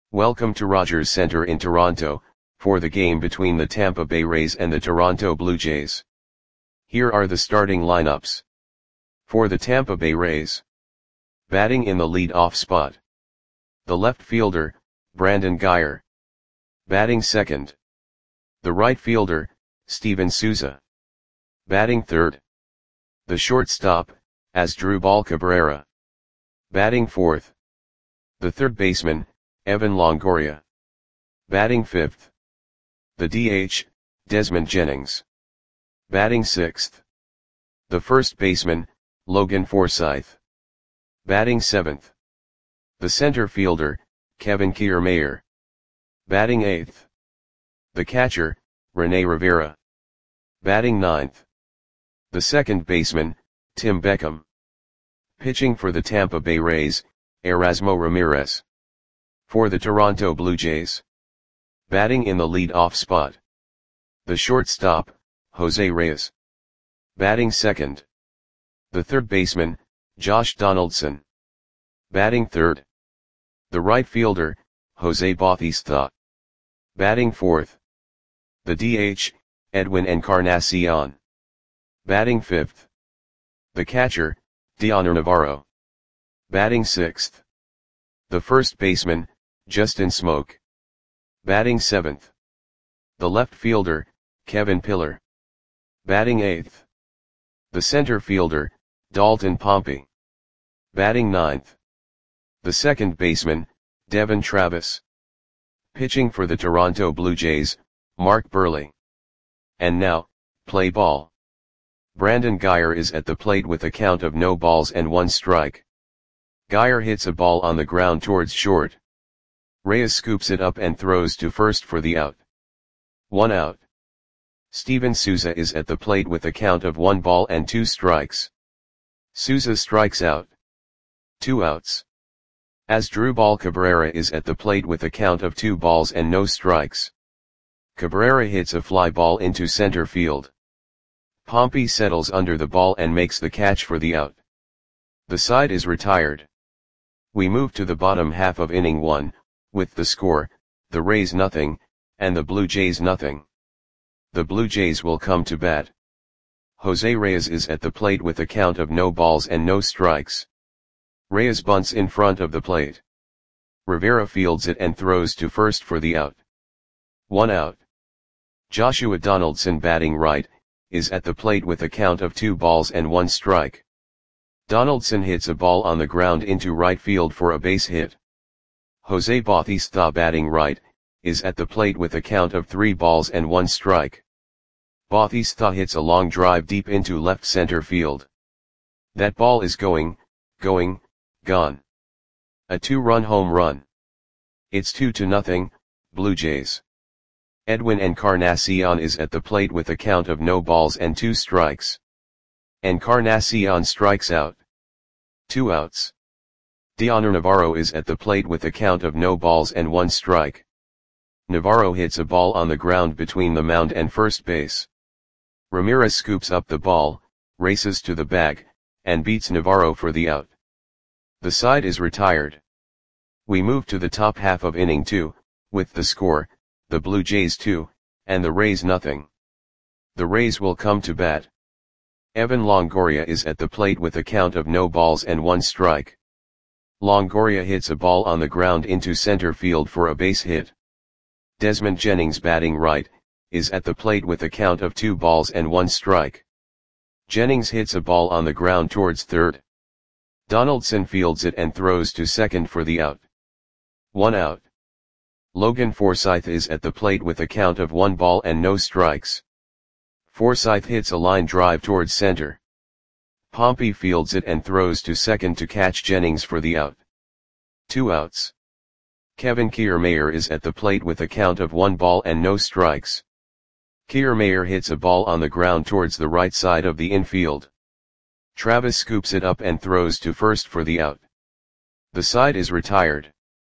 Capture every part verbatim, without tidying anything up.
Welcome to Rogers Centre in Toronto, for the game between the Tampa Bay Rays and the Toronto Blue Jays. Here are the starting lineups. For the Tampa Bay Rays. Batting in the lead-off spot. The left fielder, Brandon Guyer. Batting second. The right fielder, Steven Souza. Batting third. The shortstop, Asdrubal Cabrera. Batting fourth. The third baseman, Evan Longoria. Batting fifth. The D H, Desmond Jennings. Batting sixth. The first baseman, Logan Forsythe. Batting seventh. The center fielder, Kevin Kiermaier. Batting eighth. The catcher, Rene Rivera. Batting ninth. The second baseman, Tim Beckham. Pitching for the Tampa Bay Rays, Erasmo Ramirez. For the Toronto Blue Jays. Batting in the lead-off spot. The shortstop, Jose Reyes. Batting second. The third baseman, Josh Donaldson. Batting third. The right fielder, Jose Bautista. Batting fourth. The D H, Edwin Encarnacion. Batting fifth. The catcher, Dioner Navarro. Batting sixth. The first baseman, Justin Smoke. Batting seventh. The left fielder, Kevin Pillar. Batting eighth. The center fielder, Dalton Pompey. Batting ninth. The second baseman, Devon Travis. Pitching for the Toronto Blue Jays, Mark Buehrle. And now, play ball. Brandon Guyer is at the plate with a count of no balls and one strike. Guyer hits a ball on the ground towards short. Reyes scoops it up and throws to first for the out. One out. Steven Souza is at the plate with a count of one ball and two strikes. Souza strikes out. Two outs. Asdrubal Cabrera is at the plate with a count of two balls and no strikes. Cabrera hits a fly ball into center field. Pompey settles under the ball and makes the catch for the out. The side is retired. We move to the bottom half of inning one, with the score, the Rays nothing, and the Blue Jays nothing. The Blue Jays will come to bat. Jose Reyes is at the plate with a count of no balls and no strikes. Reyes bunts in front of the plate. Rivera fields it and throws to first for the out. One out. Joshua Donaldson, batting right, is at the plate with a count of two balls and one strike. Donaldson hits a ball on the ground into right field for a base hit. Jose Bautista, batting right, is at the plate with a count of three balls and one strike. Bautista hits a long drive deep into left center field. That ball is going, going, gone. A two-run home run. It's two to nothing, Blue Jays. Edwin Encarnacion is at the plate with a count of no balls and two strikes. Encarnacion strikes out. Two outs. Dioner Navarro is at the plate with a count of no balls and one strike. Navarro hits a ball on the ground between the mound and first base. Ramirez scoops up the ball, races to the bag, and beats Navarro for the out. The side is retired. We move to the top half of inning two, with the score, the Blue Jays two, and the Rays nothing. The Rays will come to bat. Evan Longoria is at the plate with a count of no balls and one strike. Longoria hits a ball on the ground into center field for a base hit. Desmond Jennings, batting right, is at the plate with a count of two balls and one strike. Jennings hits a ball on the ground towards third. Donaldson fields it and throws to second for the out. One out. Logan Forsythe is at the plate with a count of one ball and no strikes. Forsythe hits a line drive towards center. Pompey fields it and throws to second to catch Jennings for the out. Two outs. Kevin Kiermaier is at the plate with a count of one ball and no strikes. Kiermaier hits a ball on the ground towards the right side of the infield. Travis scoops it up and throws to first for the out. The side is retired.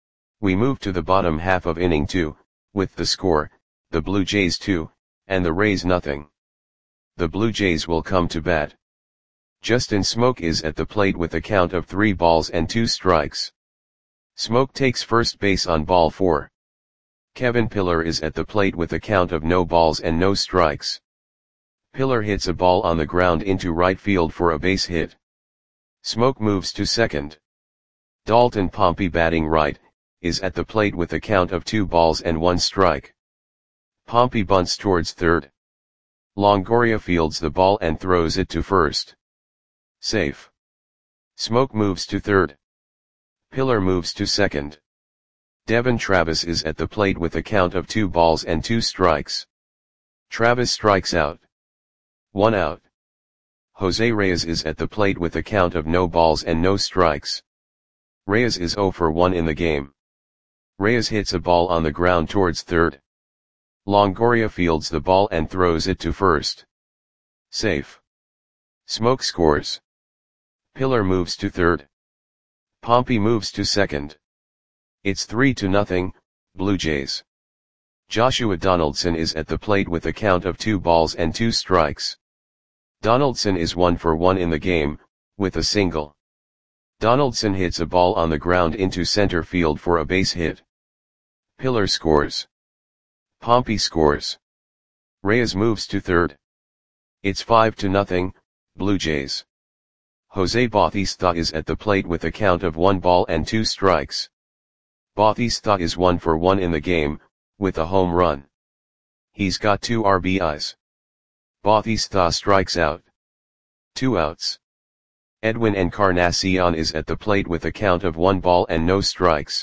We move to the bottom half of inning two, with the score, the Blue Jays two, and the Rays nothing. The Blue Jays will come to bat. Justin Smoke is at the plate with a count of three balls and two strikes. Smoke takes first base on ball four. Kevin Pillar is at the plate with a count of no balls and no strikes. Pillar hits a ball on the ground into right field for a base hit. Smoke moves to second. Dalton Pompey, batting right, is at the plate with a count of two balls and one strike. Pompey bunts towards third. Longoria fields the ball and throws it to first. Safe. Smoke moves to third. Pillar moves to second. Devon Travis is at the plate with a count of two balls and two strikes. Travis strikes out. One out. Jose Reyes is at the plate with a count of no balls and no strikes. Reyes is zero for one in the game. Reyes hits a ball on the ground towards third. Longoria fields the ball and throws it to first. Safe. Smoke scores. Pillar moves to third. Pompey moves to second. It's three to nothing, Blue Jays. Joshua Donaldson is at the plate with a count of two balls and two strikes. Donaldson is one for one in the game, with a single. Donaldson hits a ball on the ground into center field for a base hit. Pillar scores. Pompey scores. Reyes moves to third. It's five to nothing, Blue Jays. Jose Bautista is at the plate with a count of one ball and two strikes. Bautista is one for one in the game, with a home run. He's got two R B Is. Bautista strikes out. Two outs. Edwin Encarnacion is at the plate with a count of one ball and no strikes.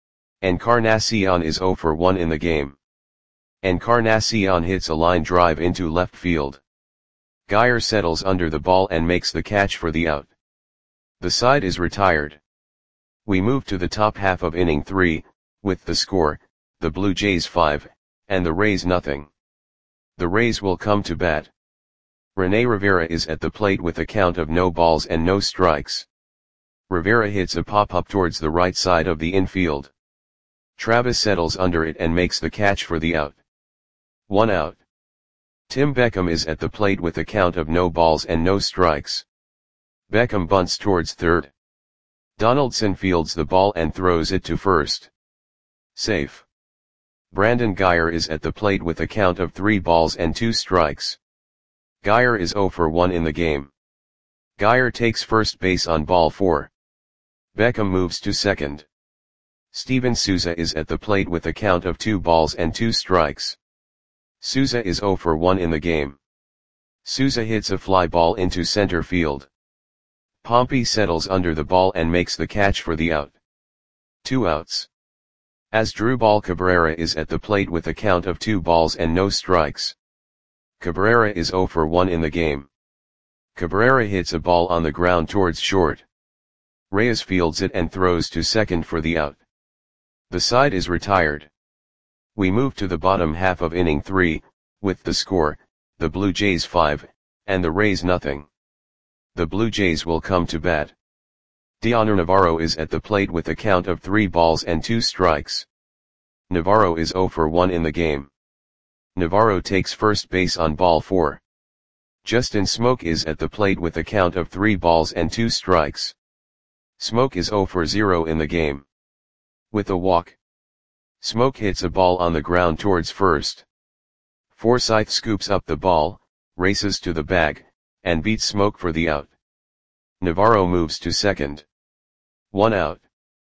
Encarnacion is zero for one in the game. Encarnacion hits a line drive into left field. Geyer settles under the ball and makes the catch for the out. The side is retired. We move to the top half of inning three, with the score, the Blue Jays five, and the Rays nothing. The Rays will come to bat. Rene Rivera is at the plate with a count of no balls and no strikes. Rivera hits a pop-up towards the right side of the infield. Travis settles under it and makes the catch for the out. One out. Tim Beckham is at the plate with a count of no balls and no strikes. Beckham bunts towards third. Donaldson fields the ball and throws it to first. Safe. Brandon Geyer is at the plate with a count of three balls and two strikes. Geyer is zero for one in the game. Geyer takes first base on ball four. Beckham moves to second. Steven Souza is at the plate with a count of two balls and two strikes. Souza is zero for one in the game. Souza hits a fly ball into center field. Pompey settles under the ball and makes the catch for the out. Two outs. Asdrubal Cabrera is at the plate with a count of two balls and no strikes. Cabrera is zero for one in the game. Cabrera hits a ball on the ground towards short. Reyes fields it and throws to second for the out. The side is retired. We move to the bottom half of inning three, with the score, the Blue Jays five, and the Rays nothing. The Blue Jays will come to bat. Dioner Navarro is at the plate with a count of three balls and two strikes. Navarro is zero for one in the game. Navarro takes first base on ball four. Justin Smoke is at the plate with a count of three balls and two strikes. Smoke is zero for zero in the game. With a walk. Smoke hits a ball on the ground towards first. Forsythe scoops up the ball, races to the bag, and beats Smoke for the out. Navarro moves to second. One out.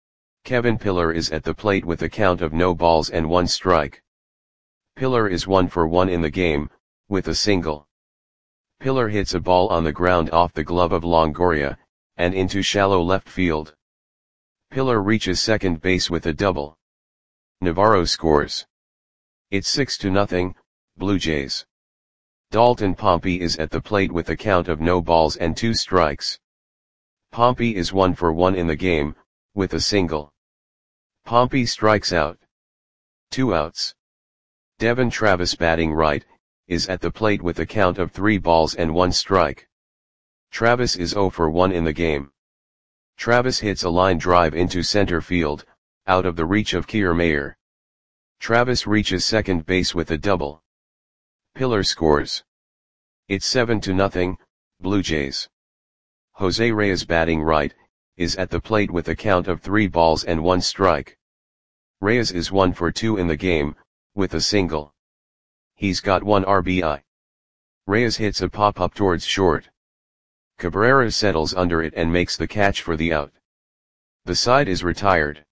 Kevin Pillar is at the plate with a count of no balls and one strike. Pillar is one for one in the game, with a single. Pillar hits a ball on the ground off the glove of Longoria, and into shallow left field. Pillar reaches second base with a double. Navarro scores. It's six to nothing, Blue Jays. Dalton Pompey is at the plate with a count of no balls and two strikes. Pompey is one for one in the game, with a single. Pompey strikes out. Two outs. Devon Travis, batting right, is at the plate with a count of three balls and one strike. Travis is zero for one in the game. Travis hits a line drive into center field, out of the reach of Kiermaier. Travis reaches second base with a double. Pillar scores. It's seven to nothing, Blue Jays. Jose Reyes, batting right, is at the plate with a count of three balls and one strike. Reyes is one for two in the game, with a single. He's got one R B I. Reyes hits a pop-up towards short. Cabrera settles under it and makes the catch for the out. The side is retired.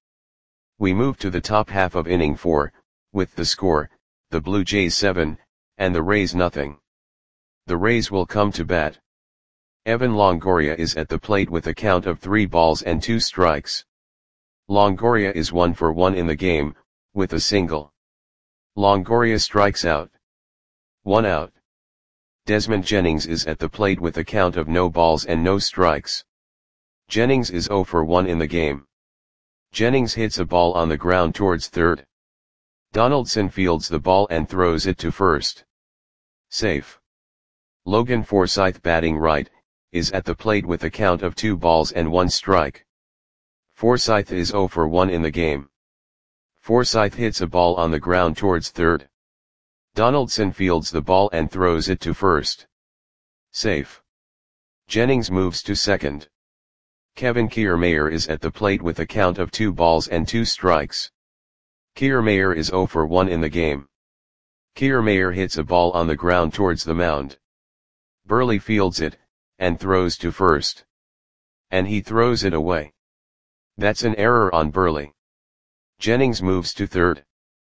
We move to the top half of inning four, with the score, the Blue Jays seven, and the Rays nothing. The Rays will come to bat. Evan Longoria is at the plate with a count of three balls and two strikes. Longoria is one for one in the game, with a single. Longoria strikes out. One out. Desmond Jennings is at the plate with a count of no balls and no strikes. Jennings is zero for one in the game. Jennings hits a ball on the ground towards third. Donaldson fields the ball and throws it to first. Safe. Logan Forsythe, batting right, is at the plate with a count of two balls and one strike. Forsythe is zero for one in the game. Forsythe hits a ball on the ground towards third. Donaldson fields the ball and throws it to first. Safe. Jennings moves to second. Kevin Kiermaier is at the plate with a count of two balls and two strikes. Kiermaier is zero for one in the game. Kiermaier hits a ball on the ground towards the mound. Burley fields it, and throws to first. And he throws it away. That's an error on Burley. Jennings moves to third.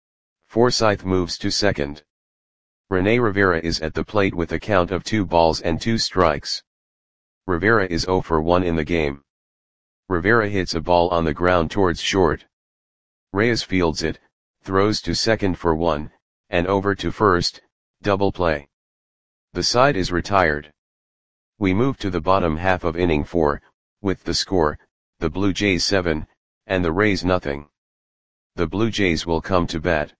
Forsythe moves to second. Rene Rivera is at the plate with a count of two balls and two strikes. Rivera is zero for one in the game. Rivera hits a ball on the ground towards short. Reyes fields it, throws to second for one, and over to first, double play. The side is retired. We move to the bottom half of inning four, with the score, the Blue Jays seven, and the Rays nothing. The Blue Jays will come to bat.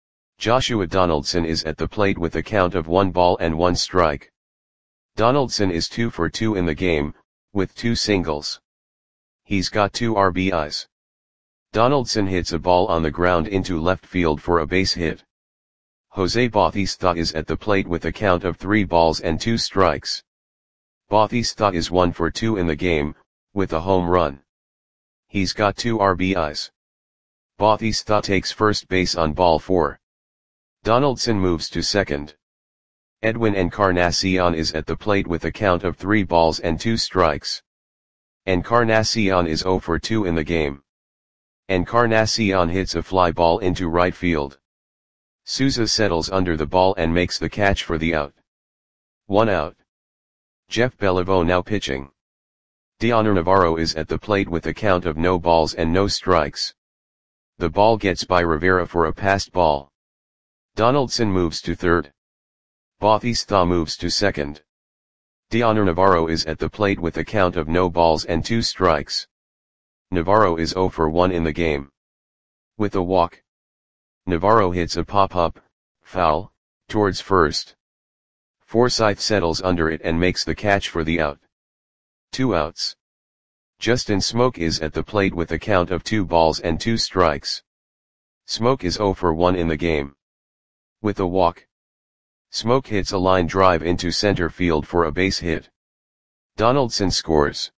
Joshua Donaldson is at the plate with a count of one ball and one strike. Donaldson is two for two in the game, with two singles. He's got two R B Is. Donaldson hits a ball on the ground into left field for a base hit. Jose Bautista is at the plate with a count of three balls and two strikes. Bautista is one for two in the game, with a home run. He's got two R B Is. Bautista takes first base on ball four. Donaldson moves to second. Edwin Encarnacion is at the plate with a count of three balls and two strikes. Encarnacion is zero for two in the game. Encarnacion hits a fly ball into right field. Souza settles under the ball and makes the catch for the out. One out. Jeff Beliveau now pitching. Dioner Navarro is at the plate with a count of no balls and no strikes. The ball gets by Rivera for a passed ball. Donaldson moves to third. Bautista moves to second. Dioner Navarro is at the plate with a count of no balls and two strikes. Navarro is zero for one in the game. With a walk. Navarro hits a pop-up, foul, towards first. Forsythe settles under it and makes the catch for the out. Two outs. Justin Smoke is at the plate with a count of two balls and two strikes. Smoke is zero for one in the game. With a walk. Smoke hits a line drive into center field for a base hit. Donaldson scores.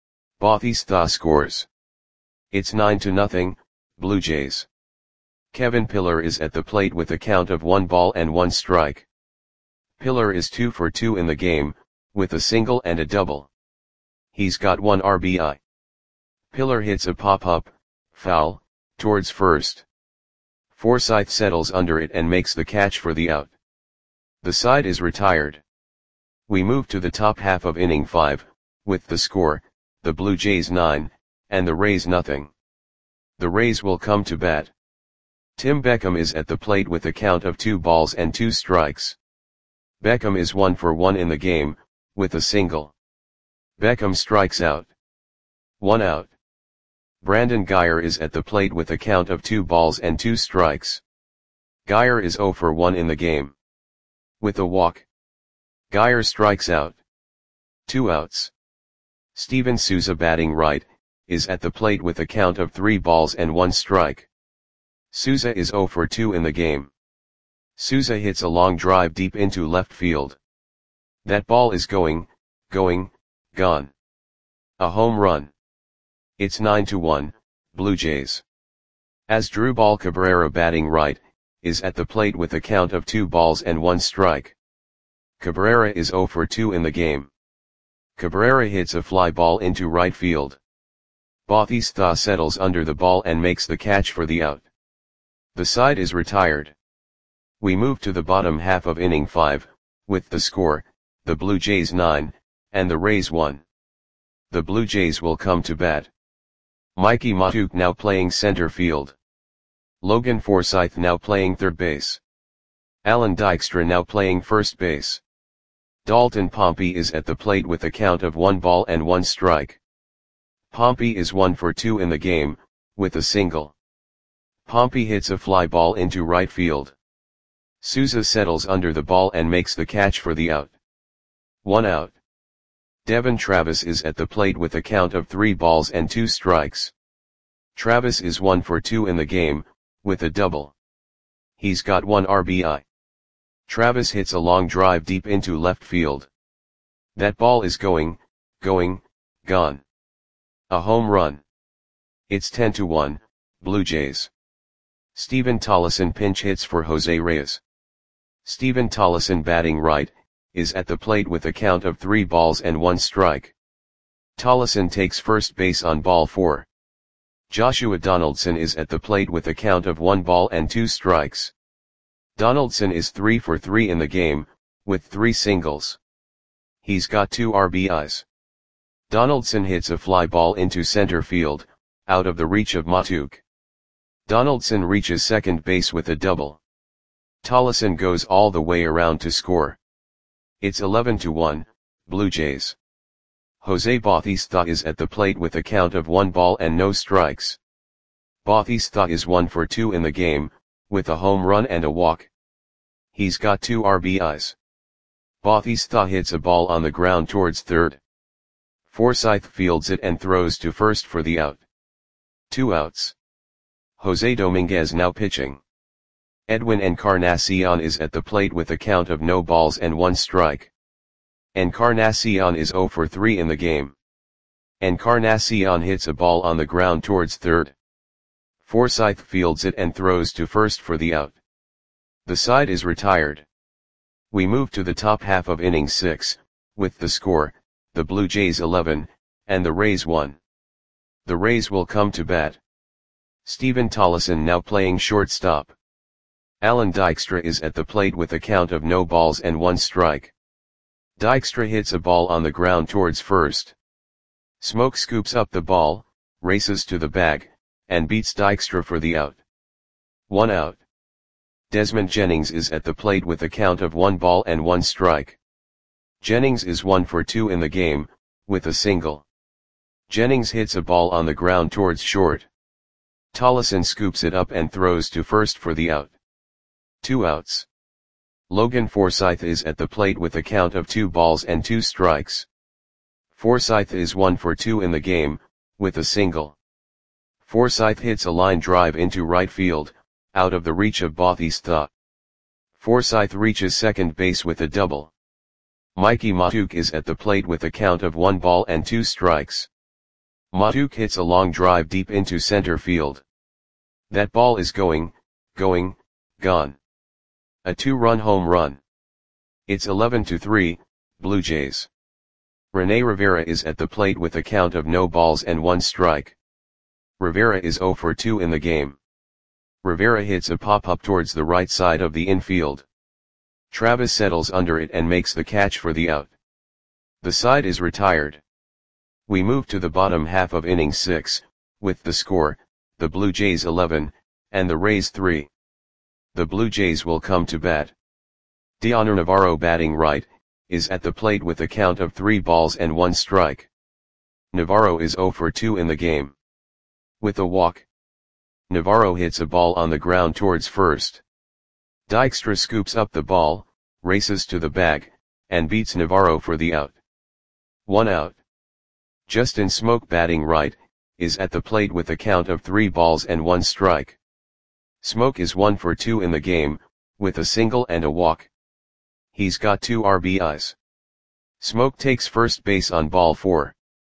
Bautista scores. It's nine to nothing, Blue Jays. Kevin Pillar is at the plate with a count of one ball and one strike. Pillar is two for two in the game, with a single and a double. He's got one R B I. Pillar hits a pop-up, foul, towards first. Forsythe settles under it and makes the catch for the out. The side is retired. We move to the top half of inning five, with the score, the Blue Jays nine, and the Rays nothing. The Rays will come to bat. Tim Beckham is at the plate with a count of two balls and two strikes. Beckham is one for one in the game, with a single. Beckham strikes out. One out. Brandon Guyer is at the plate with a count of two balls and two strikes. Guyer is zero for one in the game. With a walk. Guyer strikes out. Two outs. Steven Souza, batting right, is at the plate with a count of three balls and one strike. Souza is zero for two in the game. Souza hits a long drive deep into left field. That ball is going, going, gone. A home run. It's nine to one, Blue Jays. Asdrubal Cabrera batting right, is at the plate with a count of two balls and one strike. Cabrera is zero for two in the game. Cabrera hits a fly ball into right field. Bautista settles under the ball and makes the catch for the out. The side is retired. We move to the bottom half of inning five, with the score, the Blue Jays nine, and the Rays one. The Blue Jays will come to bat. Mikey Mahtook now playing center field. Logan Forsythe now playing third base. Alan Dykstra now playing first base. Dalton Pompey is at the plate with a count of one ball and one strike. Pompey is one for two in the game, with a single. Pompey hits a fly ball into right field. Souza settles under the ball and makes the catch for the out. One out. Devon Travis is at the plate with a count of three balls and two strikes. Travis is one for two in the game, with a double. He's got one R B I. Travis hits a long drive deep into left field. That ball is going, going, gone. A home run. It's ten to one, Blue Jays. Steven Tollefson pinch hits for Jose Reyes. Steven Tollefson batting right, is at the plate with a count of three balls and one strike. Tollefson takes first base on ball four. Joshua Donaldson is at the plate with a count of one ball and two strikes. Donaldson is three for three in the game, with three singles. He's got two R B Is. Donaldson hits a fly ball into center field, out of the reach of Mahtook. Donaldson reaches second base with a double. Tollefson goes all the way around to score. It's eleven to one, Blue Jays. Jose Bautista is at the plate with a count of one ball and no strikes. Bautista is one for two in the game, with a home run and a walk. He's got two R B Is. Bautista hits a ball on the ground towards third. Forsythe fields it and throws to first for the out. Two outs. Jose Dominguez now pitching. Edwin Encarnacion is at the plate with a count of no balls and one strike. Encarnacion is zero for three in the game. Encarnacion hits a ball on the ground towards third. Forsythe fields it and throws to first for the out. The side is retired. We move to the top half of inning six, with the score, the Blue Jays eleven, and the Rays one. The Rays will come to bat. Steven Tollefson now playing shortstop. Alan Dykstra is at the plate with a count of no balls and one strike. Dykstra hits a ball on the ground towards first. Smoke scoops up the ball, races to the bag, and beats Dykstra for the out. One out. Desmond Jennings is at the plate with a count of one ball and one strike. Jennings is one for two in the game, with a single. Jennings hits a ball on the ground towards short. Tollefson scoops it up and throws to first for the out. Two outs. Logan Forsythe is at the plate with a count of two balls and two strikes. Forsythe is one for two in the game, with a single. Forsythe hits a line drive into right field, out of the reach of Bautista. Forsythe reaches second base with a double. Mikey Mahtook is at the plate with a count of one ball and two strikes. Mahtook hits a long drive deep into center field. That ball is going, going, gone. A two-run home run. It's eleven to three, Blue Jays. Rene Rivera is at the plate with a count of no balls and one strike. Rivera is zero for two in the game. Rivera hits a pop-up towards the right side of the infield. Travis settles under it and makes the catch for the out. The side is retired. We move to the bottom half of inning six, with the score, the Blue Jays eleven, and the Rays three. The Blue Jays will come to bat. Dioner Navarro batting right, is at the plate with a count of three balls and one strike. Navarro is zero for two in the game. With a walk. Navarro hits a ball on the ground towards first. Dykstra scoops up the ball, races to the bag, and beats Navarro for the out. One out. Justin Smoke batting right, is at the plate with a count of three balls and one strike. Smoke is one for two in the game, with a single and a walk. He's got two R B Is. Smoke takes first base on ball four.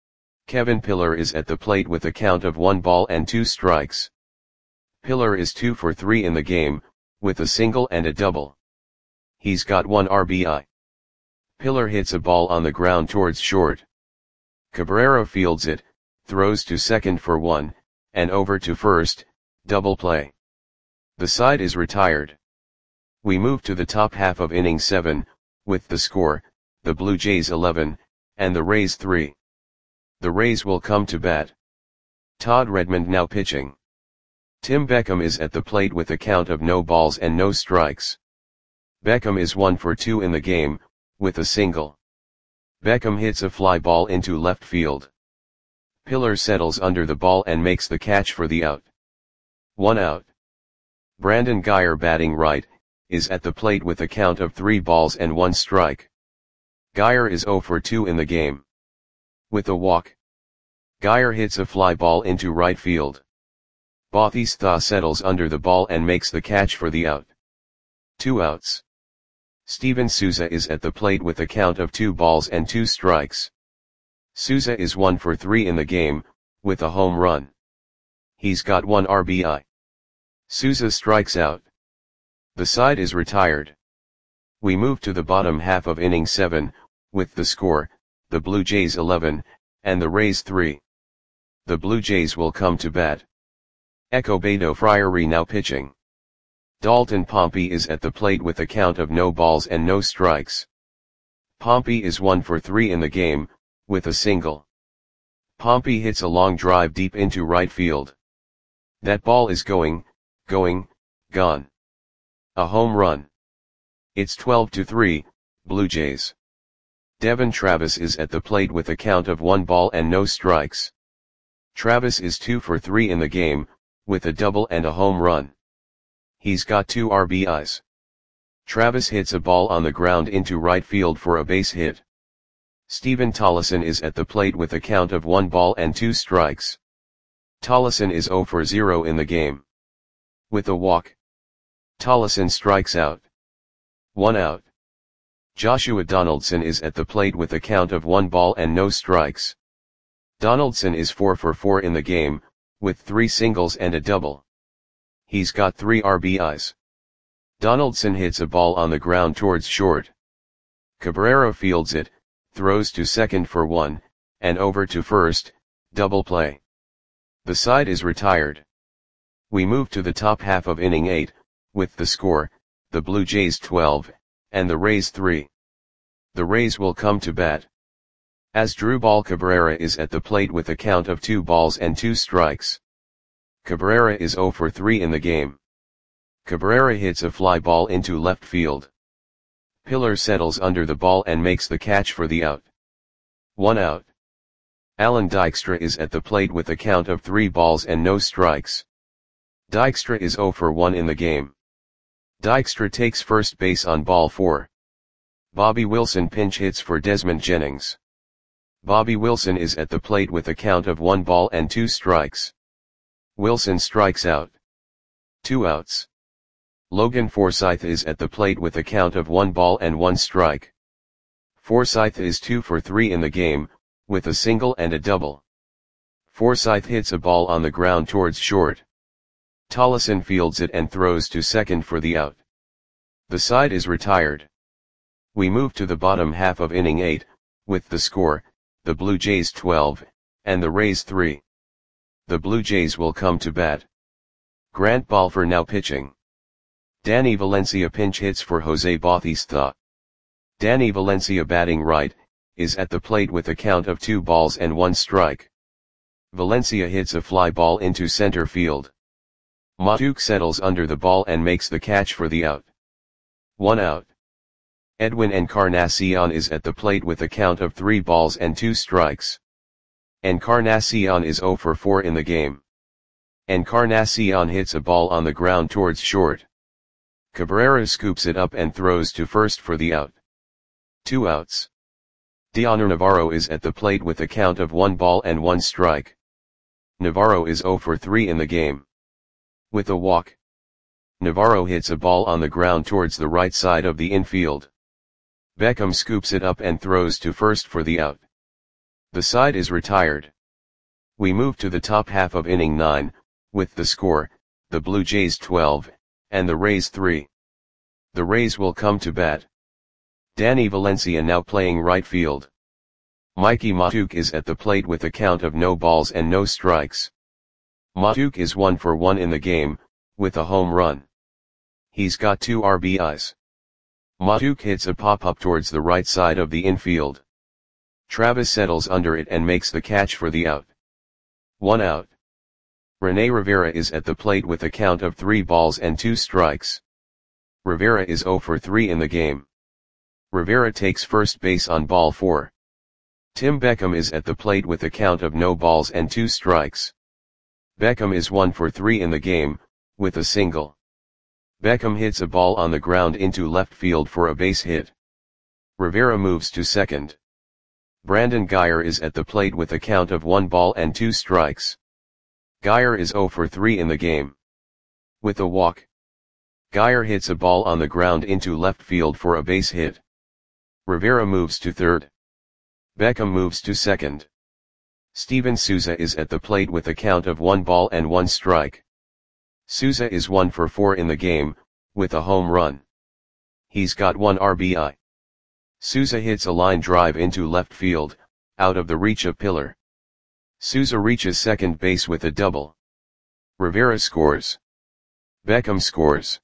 Kevin Pillar is at the plate with a count of one ball and two strikes. Pillar is two for three in the game, with a single and a double. He's got one R B I. Pillar hits a ball on the ground towards short. Cabrera fields it, throws to second for one, and over to first, double play. The side is retired. We move to the top half of inning seven, with the score, the Blue Jays eleven, and the Rays three. The Rays will come to bat. Todd Redmond now pitching. Tim Beckham is at the plate with a count of no balls and no strikes. Beckham is one for two in the game, with a single. Beckham hits a fly ball into left field. Pillar settles under the ball and makes the catch for the out. One out. Brandon Guyer, batting right, is at the plate with a count of three balls and one strike. Guyer is zero for two in the game. With a walk. Guyer hits a fly ball into right field. Bautista settles under the ball and makes the catch for the out. Two outs. Steven Souza is at the plate with a count of two balls and two strikes. Souza is one for three in the game, with a home run. He's got one R B I. Souza strikes out. The side is retired. We move to the bottom half of inning seven, with the score, the Blue Jays eleven, and the Rays three. The Blue Jays will come to bat. Escobedo Friary now pitching. Dalton Pompey is at the plate with a count of no balls and no strikes. Pompey is one for three in the game, with a single. Pompey hits a long drive deep into right field. That ball is going, going, gone. A home run. It's twelve to three, Blue Jays. Devon Travis is at the plate with a count of one ball and no strikes. Travis is two for three in the game, with a double and a home run. He's got two R B Is. Travis hits a ball on the ground into right field for a base hit. Steven Tollison is at the plate with a count of one ball and two strikes. Tollison is zero for zero in the game. With a walk. Tollison strikes out. One out. Joshua Donaldson is at the plate with a count of one ball and no strikes. Donaldson is four for four in the game, with three singles and a double. He's got three R B Is. Donaldson hits a ball on the ground towards short. Cabrera fields it, throws to second for one, and over to first, double play. The side is retired. We move to the top half of inning eight, with the score, the Blue Jays twelve, and the Rays three. The Rays will come to bat. Asdrubal Cabrera is at the plate with a count of two balls and two strikes. Cabrera is zero for three in the game. Cabrera hits a fly ball into left field. Pillar settles under the ball and makes the catch for the out. One out. Alan Dykstra is at the plate with a count of three balls and no strikes. Dykstra is zero for one in the game. Dykstra takes first base on ball four. Bobby Wilson pinch hits for Desmond Jennings. Bobby Wilson is at the plate with a count of one ball and two strikes. Wilson strikes out. Two outs. Logan Forsythe is at the plate with a count of one ball and one strike. Forsythe is two for three in the game, with a single and a double. Forsythe hits a ball on the ground towards short. Tollison fields it and throws to second for the out. The side is retired. We move to the bottom half of inning eight, with the score, the Blue Jays twelve, and the Rays three. The Blue Jays will come to bat. Grant Balfour now pitching. Danny Valencia pinch hits for Jose Bautista. Danny Valencia, batting right, is at the plate with a count of two balls and one strike. Valencia hits a fly ball into center field. Matuk settles under the ball and makes the catch for the out. One out. Edwin Encarnacion is at the plate with a count of three balls and two strikes. Encarnacion is zero for four in the game. Encarnacion hits a ball on the ground towards short. Cabrera scoops it up and throws to first for the out. Two outs. Dioner Navarro is at the plate with a count of one ball and one strike. Navarro is zero for three in the game. With a walk. Navarro hits a ball on the ground towards the right side of the infield. Beckham scoops it up and throws to first for the out. The side is retired. We move to the top half of inning nine, with the score, the Blue Jays twelve, and the Rays three. The Rays will come to bat. Danny Valencia now playing right field. Mikey Mahtook is at the plate with a count of no balls and no strikes. Mahtook is one for one in the game, with a home run. He's got two R B Is. Mahtook hits a pop-up towards the right side of the infield. Travis settles under it and makes the catch for the out. One out. Rene Rivera is at the plate with a count of three balls and two strikes. Rivera is zero for three in the game. Rivera takes first base on ball four. Tim Beckham is at the plate with a count of no balls and two strikes. Beckham is one for three in the game, with a single. Beckham hits a ball on the ground into left field for a base hit. Rivera moves to second. Brandon Guyer is at the plate with a count of one ball and two strikes. Guyer is zero for three in the game. With a walk. Guyer hits a ball on the ground into left field for a base hit. Rivera moves to third. Beckham moves to second. Steven Souza is at the plate with a count of one ball and one strike. Souza is one for four in the game, with a home run. He's got one R B I. Souza hits a line drive into left field, out of the reach of Pillar. Souza reaches second base with a double. Rivera scores. Beckham scores.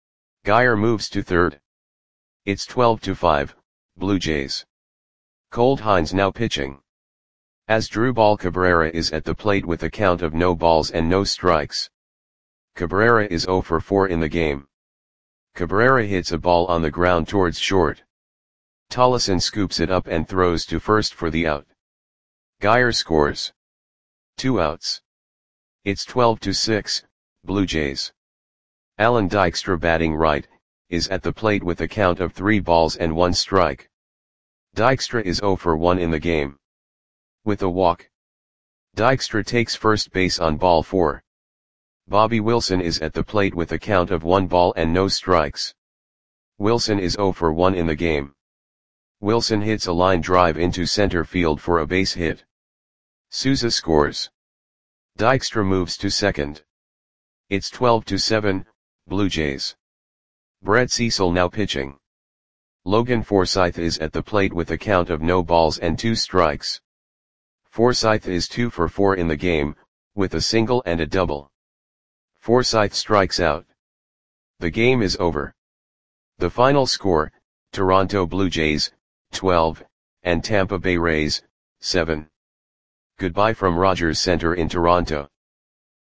Guyer moves to third. It's twelve to five, Blue Jays. Colt Hines now pitching. Asdrubal Cabrera is at the plate with a count of no balls and no strikes. Cabrera is zero for four in the game. Cabrera hits a ball on the ground towards short. Tollefson scoops it up and throws to first for the out. Guyer scores. Two outs. It's twelve to six, Blue Jays. Alan Dykstra batting right, is at the plate with a count of three balls and one strike. Dykstra is zero for one in the game. With a walk. Dykstra takes first base on ball four. Bobby Wilson is at the plate with a count of one ball and no strikes. Wilson is zero for one in the game. Wilson hits a line drive into center field for a base hit. Souza scores. Dykstra moves to second. It's twelve to seven, Blue Jays. Brett Cecil now pitching. Logan Forsythe is at the plate with a count of no balls and two strikes. Forsythe is two for four in the game, with a single and a double. Forsythe strikes out. The game is over. The final score, Toronto Blue Jays, twelve, and Tampa Bay Rays, seven. Goodbye from Rogers Center in Toronto.